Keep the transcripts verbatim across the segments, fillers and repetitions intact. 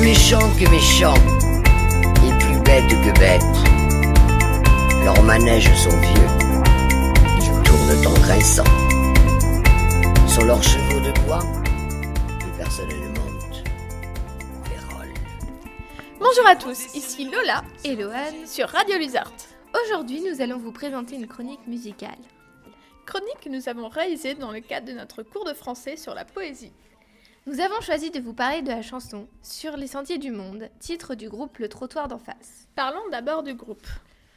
méchants que méchants, et plus bêtes que bêtes. Leurs manèges sont vieux, ils tournent en grinçant. Sur leurs chevaux de bois, plus personne ne monte. Vérole. Bonjour à tous, ici Lola et Loane sur Radio Luzart. Aujourd'hui, nous allons vous présenter une chronique musicale. Chronique que nous avons réalisée dans le cadre de notre cours de français sur la poésie. Nous avons choisi de vous parler de la chanson « Sur les sentiers du monde », titre du groupe Le Trottoir d'en face. Parlons d'abord du groupe.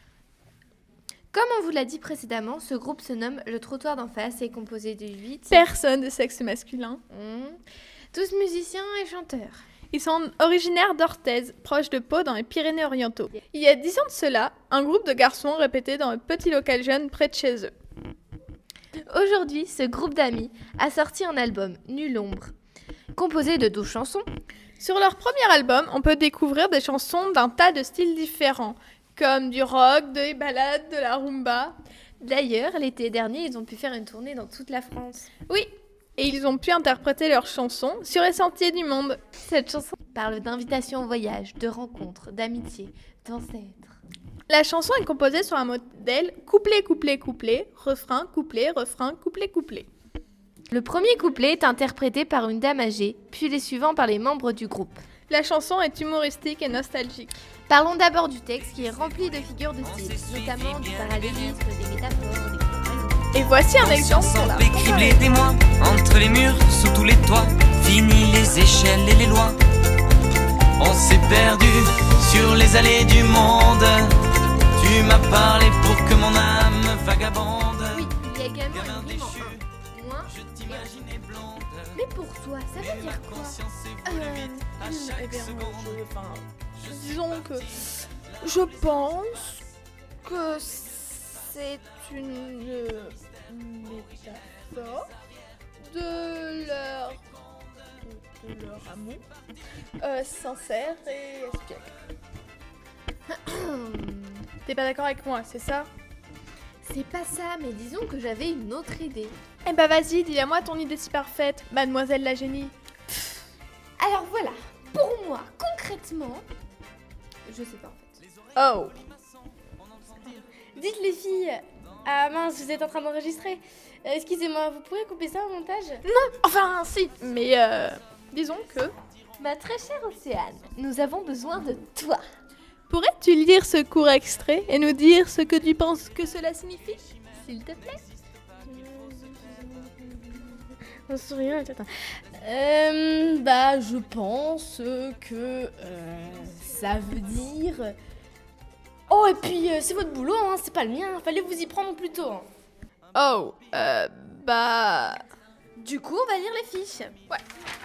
Comme on vous l'a dit précédemment, ce groupe se nomme Le Trottoir d'en face et est composé de huit personnes de sexe masculin, mmh, tous musiciens et chanteurs. Ils sont originaires d'Orthez, proche de Pau dans les Pyrénées-Orientaux. Il y a dix ans de cela, un groupe de garçons répétait dans un petit local jeune près de chez eux. Aujourd'hui, ce groupe d'amis a sorti un album, Nulle ombre, composé de douze chansons. Sur leur premier album, on peut découvrir des chansons d'un tas de styles différents, comme du rock, des ballades, de la rumba. D'ailleurs, l'été dernier, ils ont pu faire une tournée dans toute la France. Oui, et ils ont pu interpréter leurs chansons sur les sentiers du monde. Cette chanson parle d'invitation au voyage, de rencontres, d'amitié, d'ancêtres. La chanson est composée sur un modèle couplet, couplet, couplet, refrain, couplet, refrain, couplet, couplet. Le premier couplet est interprété par une dame âgée, puis les suivants par les membres du groupe. La chanson est humoristique et nostalgique. Parlons d'abord du texte qui est rempli de figures de style, notamment du parallélisme, des métaphores, des comparaisons. Et voici un exemple pour la criblé des mois, entre les murs, sous tous les toits, fini les échelles et les lois. On s'est perdu sur les allées du monde. Tu m'as parlé pour que mon âme vagabonde. Oui, il y a également une rime en un. Moi, je t'imaginais blonde. Mais pour toi, ça veut dire quoi? Euh, hmm, eh bien, je, enfin, disons que je pense que c'est une métaphore de leur, de leur amour euh, sincère et espiègle. T'es pas d'accord avec moi, c'est ça? C'est pas ça, mais disons que j'avais une autre idée. Eh bah vas-y, dis-moi ton idée si parfaite, mademoiselle la génie. Alors voilà, pour moi, concrètement, je sais pas en fait. Oh. Dites les filles. Ah mince, vous êtes en train d'enregistrer. Euh, excusez-moi, vous pourrez couper ça au montage? Non, enfin si, mais euh, disons que... Ma très chère Océane, nous avons besoin de toi. Pourrais-tu lire ce court extrait et nous dire ce que tu penses que cela signifie, s'il te plaît? En souriant, attends. Euh, bah, je pense que euh, ça veut dire... Oh, et puis, euh, c'est votre boulot, hein, c'est pas le mien. Fallait vous y prendre plus tôt. Hein. Oh, euh, bah... Du coup, on va lire les fiches. Ouais.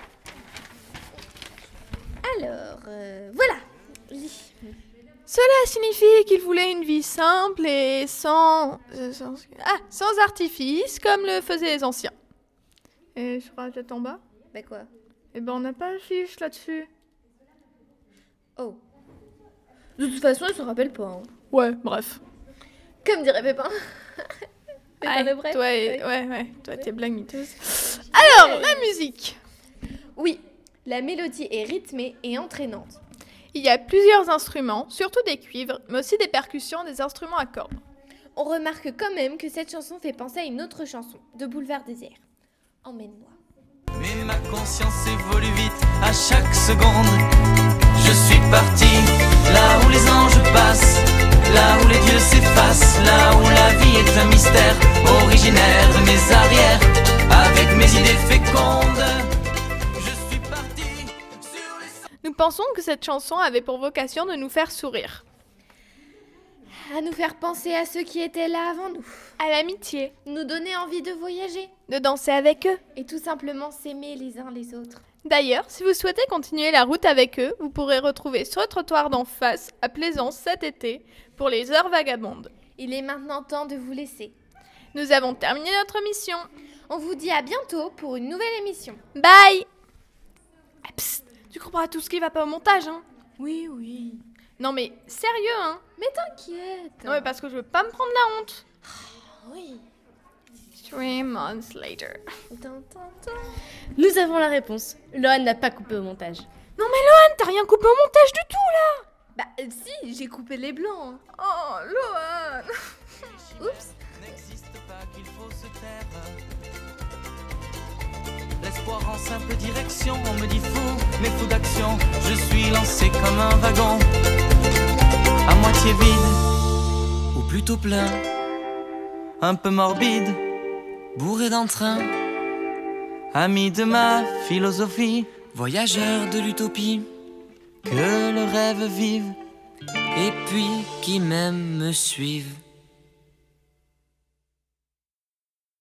Alors, euh, voilà. Lis. Cela signifie qu'il voulait une vie simple et sans... Euh, sans... Ah, sans artifice, comme le faisaient les anciens. Et je rajoute en bas? Bah quoi? Eh ben, on n'a pas de fiche là-dessus. Oh. De toute façon, il se rappelle pas. Hein. Ouais, bref. Comme dirait Pépin. Pépin de Bref. Toi, et... ouais, ouais, toi, t'es blague miteuse. Alors, la musique. Oui, la mélodie est rythmée et entraînante. Il y a plusieurs instruments, surtout des cuivres, mais aussi des percussions, des instruments à cordes. On remarque quand même que cette chanson fait penser à une autre chanson, de Boulevard Désert. Emmène-moi. Mais ma conscience évolue vite à chaque seconde. Je suis parti là où les anges passent, là où les dieux s'effacent, là où la vie est un mystère, originaire de mes arrières, avec mes idées fécondes. Je suis parti sur les... Nous pensons que cette chanson avait pour vocation de nous faire sourire. À nous faire penser à ceux qui étaient là avant nous. À l'amitié. Nous donner envie de voyager. De danser avec eux. Et tout simplement s'aimer les uns les autres. D'ailleurs, si vous souhaitez continuer la route avec eux, vous pourrez retrouver sur le trottoir d'en face, à Plaisance cet été, pour les heures vagabondes. Il est maintenant temps de vous laisser. Nous avons terminé notre mission. On vous dit à bientôt pour une nouvelle émission. Bye. Ah, psst, tu comprends tout ce qui va pas au montage, hein? Oui, oui. Non mais, sérieux, hein? Mais t'inquiète. Non mais parce que je veux pas me prendre la honte. Oh, oui. Three months later. Nous avons la réponse. Loane n'a pas coupé au montage. Non mais Loane, t'as rien coupé au montage du tout là. Bah euh, si, j'ai coupé les blancs. Oh, Lohan. Oups. N'existe pas qu'il faut se taire. L'espoir en simple direction, on me dit fou, mais fou d'action. Je suis lancé comme un wagon, à moitié vide, ou plutôt plein, un peu morbide, bourré d'entrain. Ami de ma philosophie, voyageur de l'utopie, que le rêve vive, et puis qui même me suive.